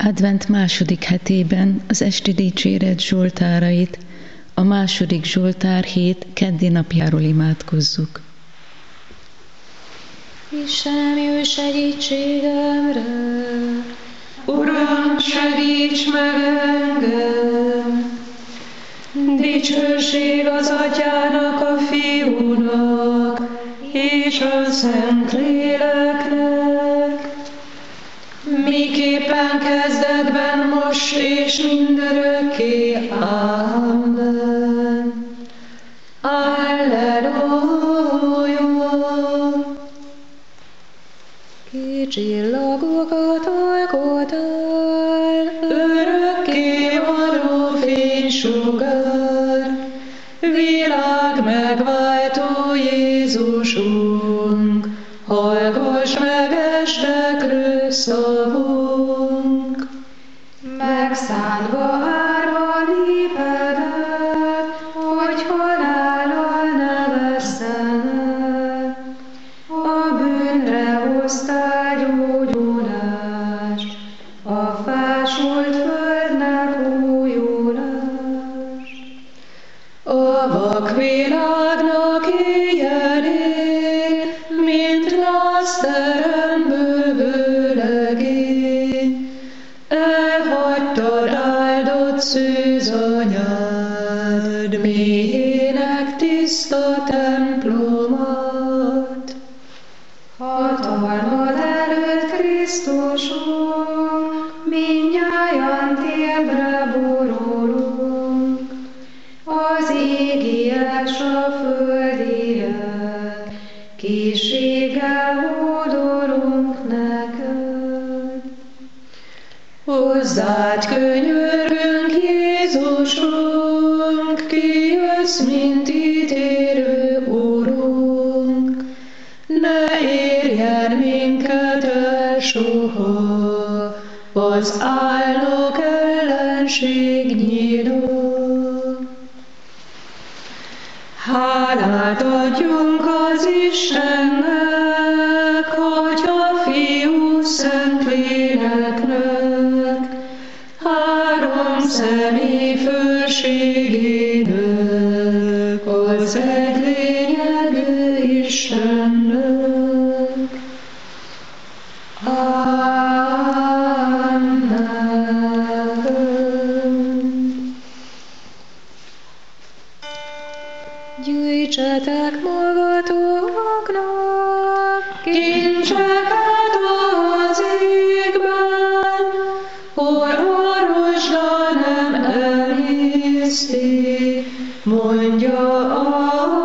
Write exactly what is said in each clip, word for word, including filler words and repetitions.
Advent második hetében az esti dicséret zsoltárait, a második zsoltár hét keddi napjáról imádkozzuk. Istenem, jöjj segítségemre! Uram, segíts meg engem! Dicsőség az Atyának, a Fiúnak és a Szentléleknek, miképpen kezdetben, most és mindörökké. Amen. Alleluja! Kicsillagokat alkotál, Örökké való fénysugár, világ megváltó Jézusunk, hallgass meg estekről szavunk. megszállva árva népedet, hogy halállal ne vesszenek. A bűnre hoztál gyógyulást, a fásult földnek újulást. A vak világnak éjjelén, mint lászterem bővő legény, elhagytad áldott szűzanyád, méhének tiszta templomát. Hatalmad előtt, Krisztusunk, mindnyájan térdre borulunk. Az égiek s a földiek, készséggel hódolunk neked. Hozzád könyörgünk, Jézusunk, ki jössz, mint ítélő Urunk. Ne érjen minket el soha az álnok ellenség nyíló. Hálát adjunk az Istennek, Atya, Fiú, Szentléleknek, három személy fölségének, az egy lényegű Istennek. Amen. Gyűjtsetek magatoknak Kincseket az égben, hol orvosra nem emészti, mondja a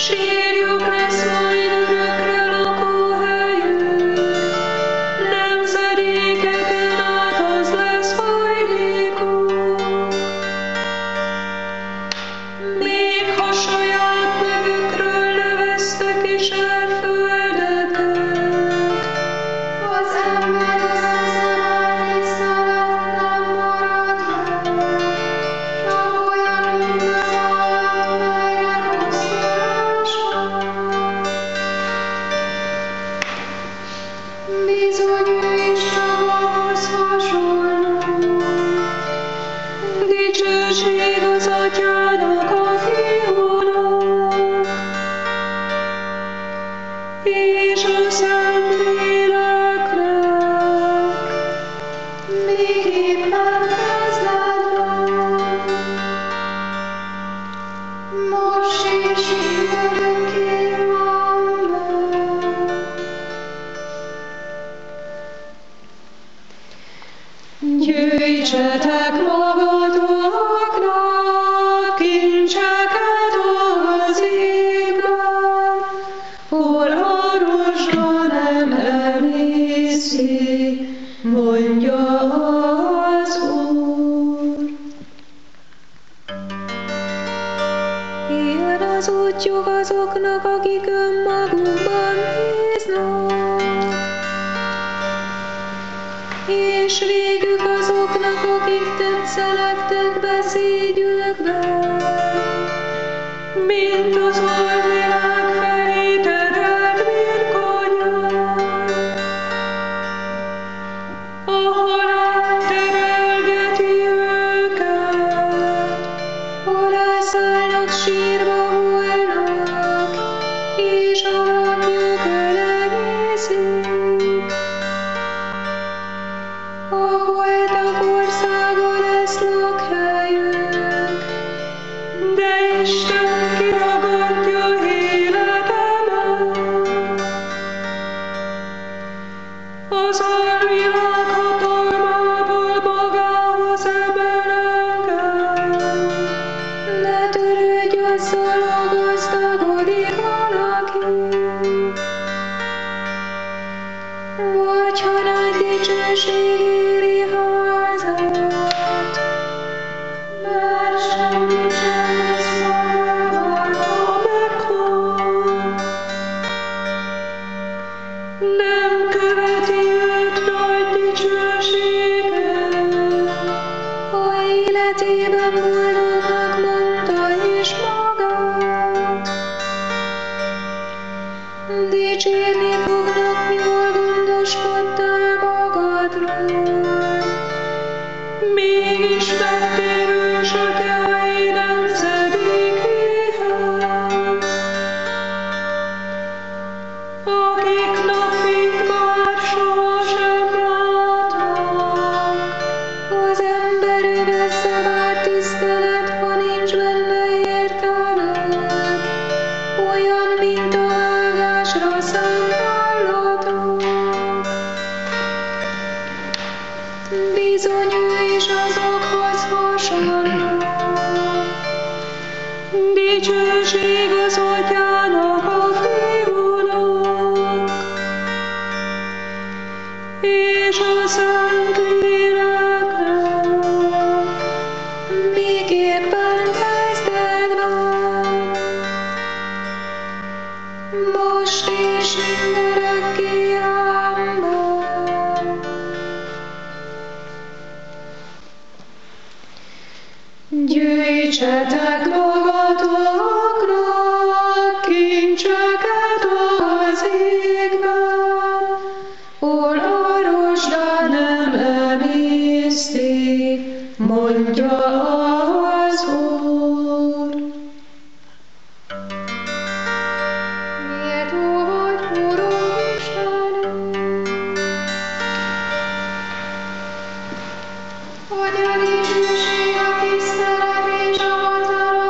Sírjuk lesz majd örökre lakóhelyünk, nemzedékeken át az lesz hajlékunk. Még ha saját nevükről neveztek is el földetünk, Az ember ezen a tisztelet nem marad meg, csak olyan, mint az állam, melynek pusztulása. Bizony ő is csak ahhoz hasonló. dicsőség az Atyának, a Fiúnak, és a Szentléleknek, Miképpen kezdetben, most és mindörökké. Amen. gyűjtsetek magatoknak kincseket az égben, hol a rozsda nem emészi, mondja az Úr. Ilyen az útjuk azoknak, akik önmagukban bíznak, és végük azoknak, akik tetszelegtek beszédjükben, mint az alvilág felé terelt birkonyán. A halál terelgeti őket, alászállnak sírba hullnak, és alakjuk elegészik. A holtak országa lesz lakhelyünk, de Isten kiragadja életemet. Az alvilág hatalmából magához emel engem. Ne törődj azzal, ha gazdagodik valaki, vagy ha nagy dicsőség éri házat, mert semmi sem lesz magával, ha meghal. Nem követi őt nagy dicsősége, ha életében boldognak mondta is magát. Dicsérni fognak, jól gondoskodtál magadról. Mégis megtérős atyái nemzedékéhez, akik napig már sohasem látnak. Az ember övezze már tisztelet, ha nincs benne értelem, olyan, mint a vágásra szánt állatok. Bizony ő is azokhoz hasonló. Dicsőség az Atyának, a Fiúnak, és a Szentléleknek, miképpen kezdetben, most és mindörökké. Amen. Gyűjtsetek magatoknak kincseket az égben, hol a rozsda nem emészti, mondja az Úr. Méltó vagy, Urunk Istenünk, hogy a dicsőség, a tisztelet és a hatalom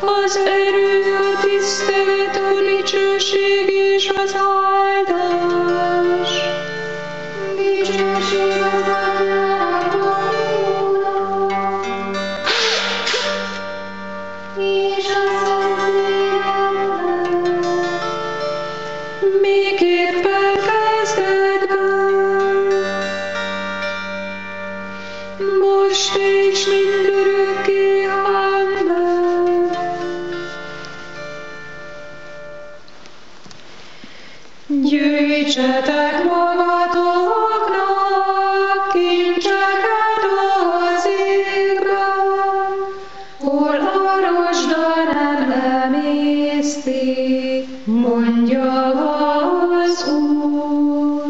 az erő, a tisztelet, a dicsőség és az áldás. Dicsőség az Atyának, a Fiúnak, és a Szentléleknek. Miképpen kezdetben, most és mindörökké. Amen. Gyűjtsetek magatoknak kincseket az égben, hol a rozsda nem emészti, mondja az Úr.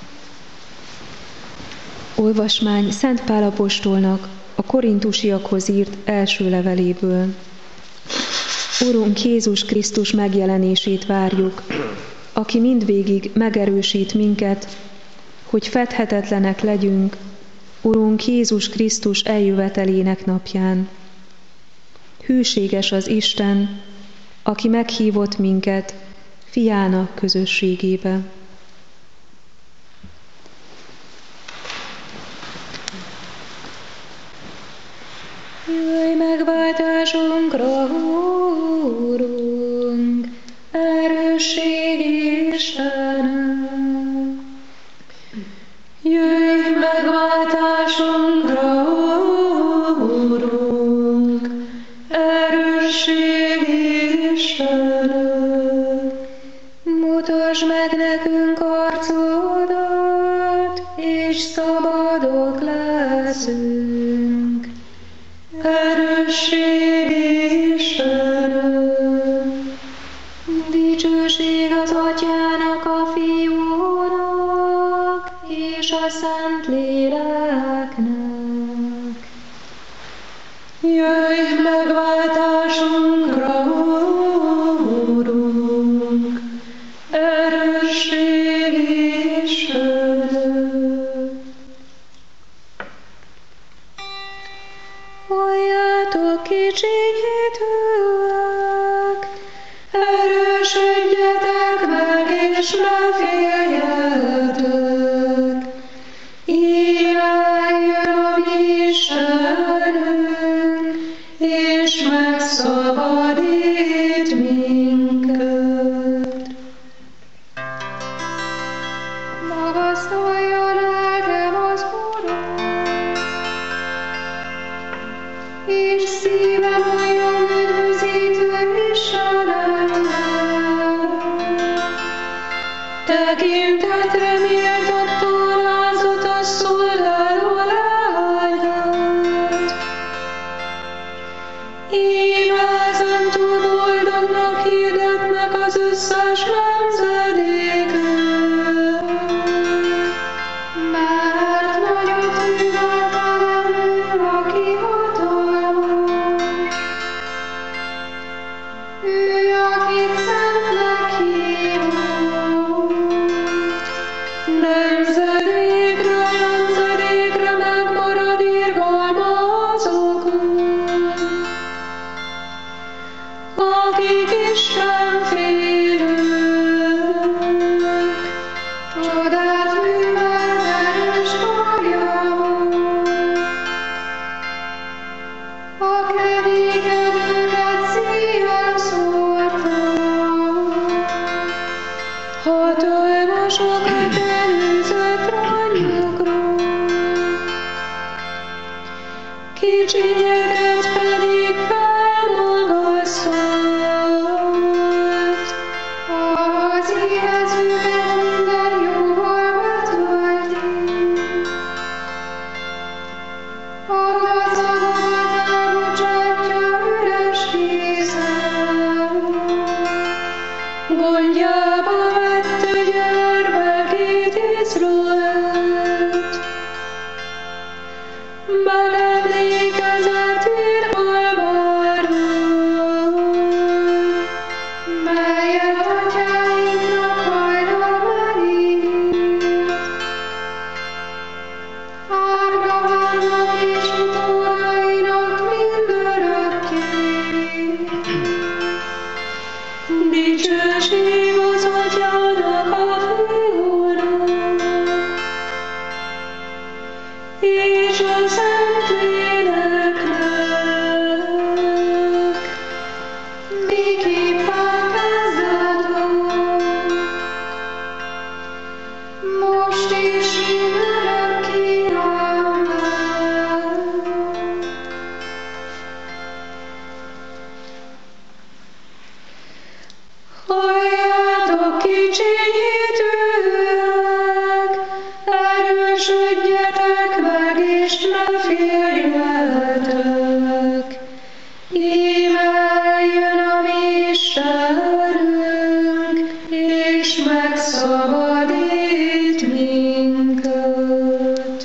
Olvasmány Szent Pál apostolnak a korintusiakhoz írt első leveléből. Urunk Jézus Krisztus megjelenését várjuk, aki mindvégig megerősít minket, hogy fedhetetlenek legyünk Urunk Jézus Krisztus eljövetelének napján. Hűséges az Isten, aki meghívott minket fiának közösségébe. Jöjj megváltásunkra, Úrunk, erősség Istenem. Jöjj megváltásunkra, Úrunk, erősség Istenem. Mutasd meg nekünk arcodat, és szabadok leszünk. Erősség Istenem. Dicsőség az Atyának, a Fiúnak, és a Szentléleknek. Jöjj megváltásunkra, Úrunk, erősség Istenem. Halljátok kicsinyítőek, erősödjetek meg és ne féljetek. Íme eljön a mi Istenünk, és megszabadít minket. Magasztalja lelkem az Urat, és szívem halljon üdvözítő Istenemnek. Tekintetre méltott alázat a szolgáló lányát. Íme ezentúl boldognak hirdetnek az összes nemzedéken, mert nagyot művelt velem ő, aki hatalmas. Ő, akit szentnek hívott, nemzedékről nemzedékre megmarad irgalma azokon, akik istenfélők. Csodát művel erős karjával, a kedélykedőket szívvel szórta, hatalmasokat előzött rajnyokról, kicsinyeket pedig felmagasztott. Dicsőség az Atyának, a Fiúnak, és a Szentléleknek, miképpen kezdetben, most is mindörökké. Amen. Halljátok, kicsi hitűek, erősödjetek meg, és ne féljetek. Íme eljön a mi Istenünk, és megszabadít minket.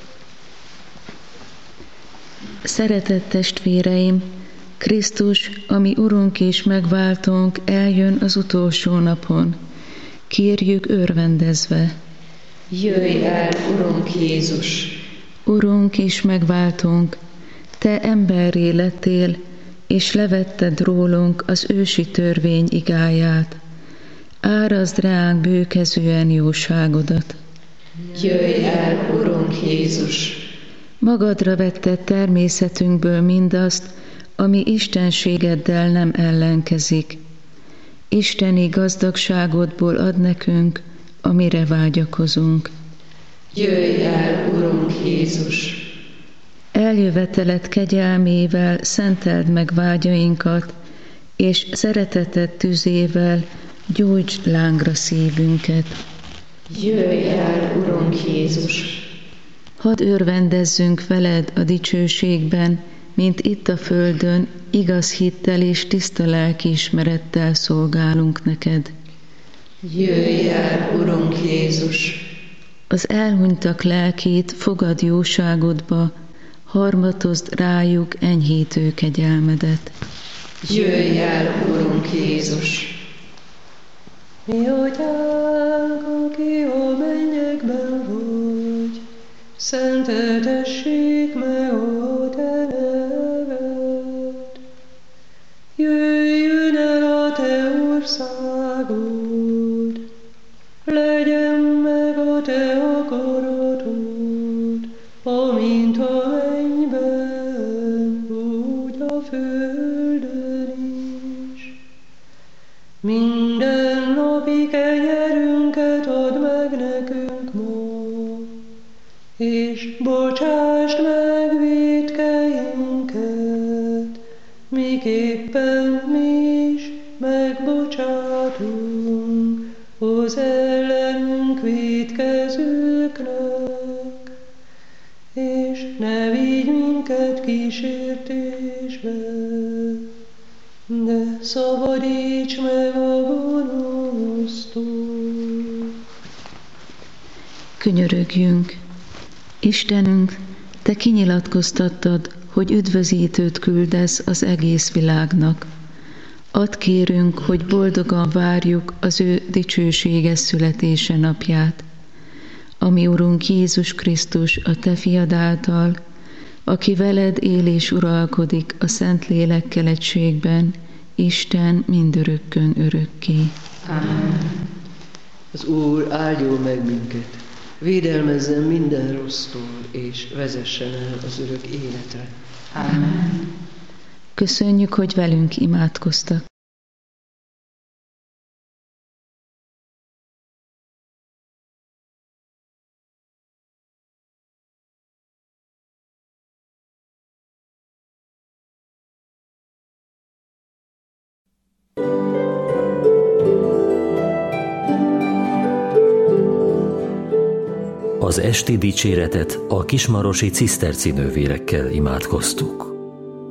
Szeretett testvéreim, Krisztus, ami Urunk és megváltónk, eljön az utolsó napon. Kérjük örvendezve. Jöjj el, Urunk Jézus! Urunk és megváltónk, Te emberré lettél, és levetted rólunk az ősi törvény igáját. Árazd ránk bőkezűen jóságodat. Jöjj el, Urunk Jézus! Magadra vetted természetünkből mindazt, ami istenségeddel nem ellenkezik. Isteni gazdagságodból ad nekünk, amire vágyakozunk. Jöjj el, Urunk Jézus! Eljöveteled kegyelmével szenteld meg vágyainkat, és szereteted tüzével gyújtsd lángra szívünket. Jöjj el, Urunk Jézus! Hadd örvendezzünk veled a dicsőségben, mint itt a földön, igaz hittel és tiszta lelkiismerettel szolgálunk neked. Jöjj el, Urunk Jézus! Az elhunytak lelkét fogad jóságodba, harmatozd rájuk enyhítő kegyelmedet. Jöjj el, Urunk Jézus! Mi Atyánk, aki a mennyekben vagy, szenteltessék meg a Te neved. Jöjjön el a Te országod, legyen meg a Te akaratod, amint a mennyben, úgy a földön is. Minden napi kenyerünket add meg nekünk ma, és bocsásd meg vétkeinket, miképpen mi is megbocsátunk az ellenünk vétkezőknek, és ne vigy minket kísértésbe, de szabadíts meg a gonosztól. Könyörögjünk! Istenünk, Te kinyilatkoztattad, hogy üdvözítőt küldesz az egész világnak. Add kérünk, hogy boldogan várjuk az ő dicsőséges születése napját, ami Urunk Jézus Krisztus a Te fiad által, aki veled él és uralkodik a Szentlélekkel egységben, Isten mindörökkön örökké. Amen. Az Úr áldjon meg minket, védelmezzen minden rossztól, és vezessen el az örök életre. Amen. Köszönjük, hogy velünk imádkoztak. Az esti dicséretet a kismarosi ciszterci nővérekkel imádkoztuk.